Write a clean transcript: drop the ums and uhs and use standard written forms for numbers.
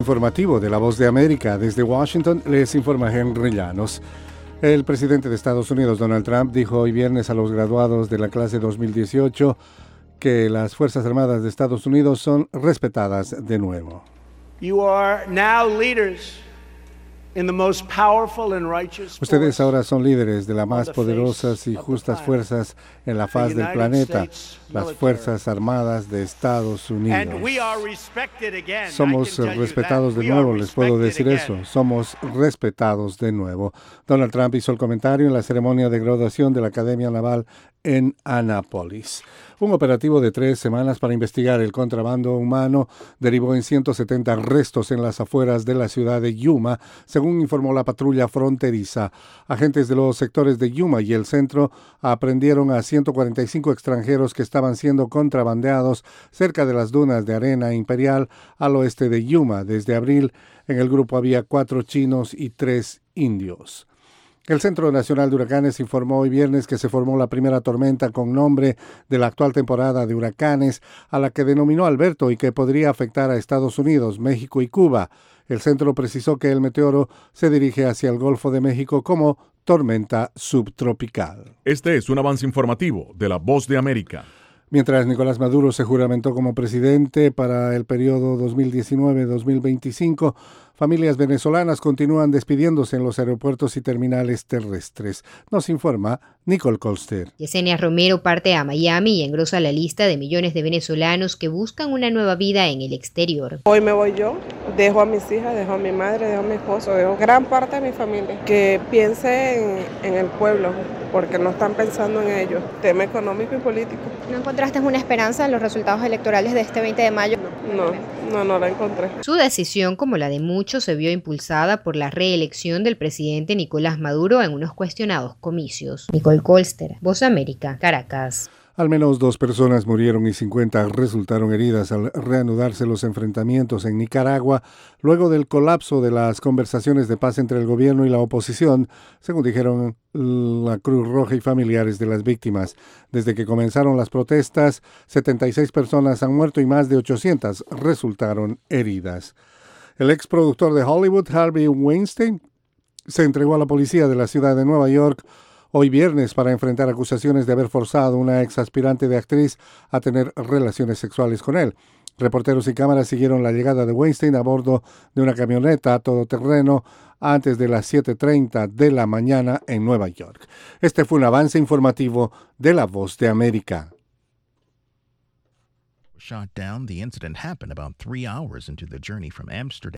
Informativo de La Voz de América. Desde Washington les informa Henry Llanos. El presidente de Estados Unidos, Donald Trump, dijo hoy viernes a los graduados de la clase 2018 que las Fuerzas Armadas de Estados Unidos son respetadas de nuevo. You are now leaders in the most powerful and righteous force. Ustedes ahora son líderes de las más poderosas y justas fuerzas en la faz del planeta, las Fuerzas Armadas de Estados Unidos. Somos respetados de nuevo, les puedo decir eso, somos respetados de nuevo. Donald Trump hizo el comentario en la ceremonia de graduación de la Academia Naval en Annapolis. Un operativo de 3 semanas para investigar el contrabando humano derivó en 170 arrestos en las afueras de la ciudad de Yuma, según informó la patrulla fronteriza. Agentes de los sectores de Yuma y el centro aprendieron a 145 extranjeros que estaban siendo contrabandeados cerca de las dunas de arena imperial al oeste de Yuma. Desde abril, en el grupo había 4 chinos y 3 indios. El Centro Nacional de Huracanes informó hoy viernes que se formó la primera tormenta con nombre de la actual temporada de huracanes, a la que denominó Alberto y que podría afectar a Estados Unidos, México y Cuba. El centro precisó que el meteoro se dirige hacia el Golfo de México como tormenta subtropical. Este es un avance informativo de La Voz de América. Mientras Nicolás Maduro se juramentó como presidente para el periodo 2019-2025, familias venezolanas continúan despidiéndose en los aeropuertos y terminales terrestres. Nos informa Nicole Colster. Yesenia Romero parte a Miami y engrosa la lista de millones de venezolanos que buscan una nueva vida en el exterior. Hoy me voy yo, dejo a mis hijas, dejo a mi madre, dejo a mi esposo, dejo gran parte de mi familia. Que piense en el pueblo, porque no están pensando en ellos. Tema económico y político. ¿No encontraste una esperanza en los resultados electorales de este 20 de mayo? No la encontré. Su decisión, como la de muchos, se vio impulsada por la reelección del presidente Nicolás Maduro en unos cuestionados comicios. Nicole Colster, Voz América, Caracas. Al menos 2 personas murieron y 50 resultaron heridas al reanudarse los enfrentamientos en Nicaragua luego del colapso de las conversaciones de paz entre el gobierno y la oposición, según dijeron la Cruz Roja y familiares de las víctimas. Desde que comenzaron las protestas, 76 personas han muerto y más de 800 resultaron heridas. El exproductor de Hollywood, Harvey Weinstein, se entregó a la policía de la ciudad de Nueva York hoy viernes para enfrentar acusaciones de haber forzado a una ex aspirante de actriz a tener relaciones sexuales con él. Reporteros y cámaras siguieron la llegada de Weinstein a bordo de una camioneta todoterreno antes de las 7:30 de la mañana en Nueva York. Este fue un avance informativo de La Voz de América. Shot down. The incident happened about 3 hours into the journey from Amsterdam.